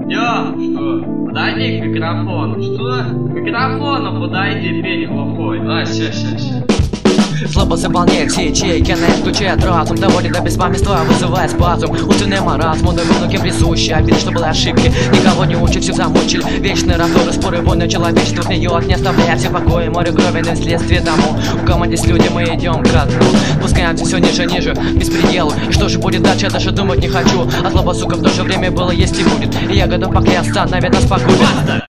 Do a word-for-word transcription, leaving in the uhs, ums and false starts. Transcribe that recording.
Артём, что? Подойди к микрофону. Что? К микрофону подойди, пень глухой. А, ща, ща, ща. Слабо заполняет все ячейки, не включает разум, доводит до беспамятства, вызывает спазм. Умственный маразм, он многим присущий, обидно, что были ошибки. Никого не учат, все замучили. Вечные раздоры, споры, войны, человечество гниет, не оставляя все покоя, море крови, но вследствие тому. У команде с люди мы идем к дну. Пускаемся все ниже, ниже, беспределу. И что же будет дальше, я даже думать не хочу. А злоба, сука, в то же время было, есть и будет. И я готов поклясться, наверное, спокойно.